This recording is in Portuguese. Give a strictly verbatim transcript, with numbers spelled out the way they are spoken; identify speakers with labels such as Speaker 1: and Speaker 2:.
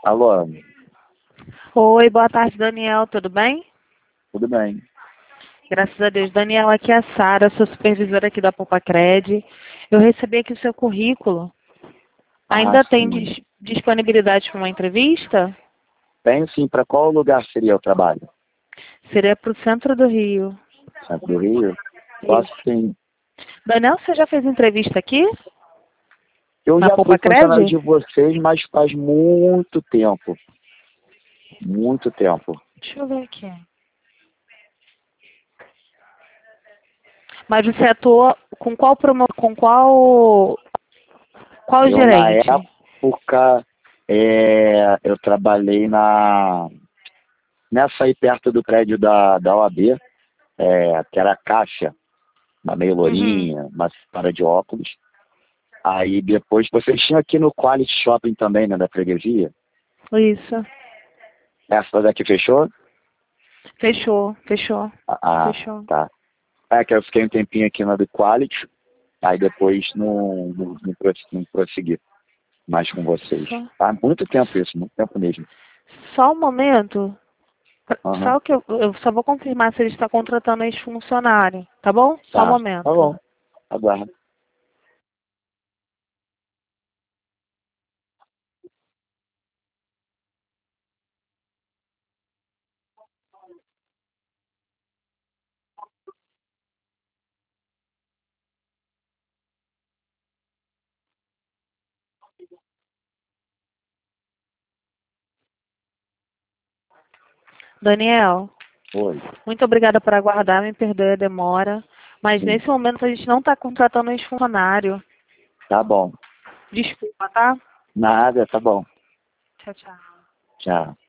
Speaker 1: Alô,
Speaker 2: Oi, boa tarde, Daniel. Tudo bem?
Speaker 1: tudo bem?
Speaker 2: Graças a Deus. Daniel, aqui é a Sara, sou supervisora aqui da Poupa-Cred. Eu recebi aqui o seu currículo.
Speaker 1: Ah,
Speaker 2: Ainda tem
Speaker 1: sim.
Speaker 2: dis- disponibilidade para uma entrevista?
Speaker 1: Tenho sim, para qual lugar seria o trabalho?
Speaker 2: Seria para o centro do Rio.
Speaker 1: Centro do Rio? Posso
Speaker 2: Isso.
Speaker 1: sim.
Speaker 2: Daniel, você já fez entrevista aqui?
Speaker 1: Eu
Speaker 2: Na
Speaker 1: já fui funcionário
Speaker 2: Poupa-Cred?
Speaker 1: de vocês, mas faz muito tempo. Muito tempo.
Speaker 2: Deixa eu ver aqui. Mas você atuou com qual promo... com qual qual
Speaker 1: Eu, na
Speaker 2: gerente?
Speaker 1: época, é, eu trabalhei na nessa aí perto do prédio da, da O A B, é, que era a Caixa, uma meio
Speaker 2: Uhum.
Speaker 1: lourinha, uma senhora de óculos. Aí depois, vocês tinham aqui no Quality Shopping também, né, da freguesia?
Speaker 2: Isso.
Speaker 1: Essa daqui fechou?
Speaker 2: Fechou, fechou,
Speaker 1: Ah,
Speaker 2: fechou.
Speaker 1: tá. É que eu fiquei um tempinho aqui na do Quality, aí depois não, não, não, prosse- não prossegui mais com vocês.
Speaker 2: Só,
Speaker 1: Há muito tempo isso, muito tempo mesmo.
Speaker 2: só um momento.
Speaker 1: Aham.
Speaker 2: Só que eu, eu só vou confirmar se ele está contratando ex-funcionário, tá bom? Só um
Speaker 1: Tá, tá
Speaker 2: momento.
Speaker 1: bom. Aguardo.
Speaker 2: Daniel,
Speaker 1: Oi.
Speaker 2: muito obrigada por aguardar, me perdoe a demora, mas
Speaker 1: Sim.
Speaker 2: nesse momento a gente não está contratando ex-funcionário.
Speaker 1: Tá bom.
Speaker 2: Desculpa, tá?
Speaker 1: Nada, tá bom.
Speaker 2: Tchau, tchau.
Speaker 1: Tchau.